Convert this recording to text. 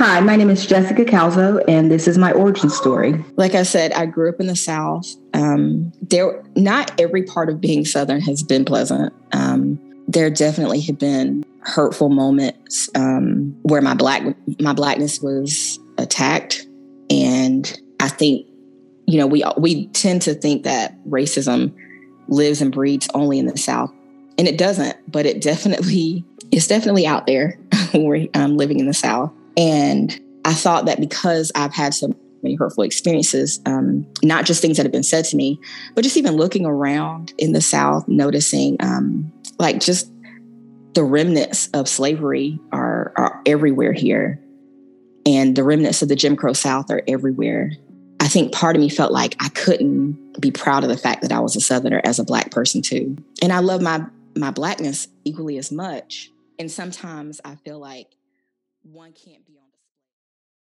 Hi, my name is Jessica Calzo, and this is my origin story. Like I said, I grew up in the South. Not every part of being Southern has been pleasant. There definitely have been hurtful moments where my blackness was attacked, and I think we tend to think that racism lives and breeds only in the South, and it doesn't. But it's definitely out there where I'm living in the South. And I thought that because I've had so many hurtful experiences, not just things that have been said to me, but just even looking around in the South, noticing just the remnants of slavery are everywhere here. And the remnants of the Jim Crow South are everywhere. I think part of me felt like I couldn't be proud of the fact that I was a Southerner as a Black person too. And I love my Blackness equally as much. And sometimes I feel like one can't be on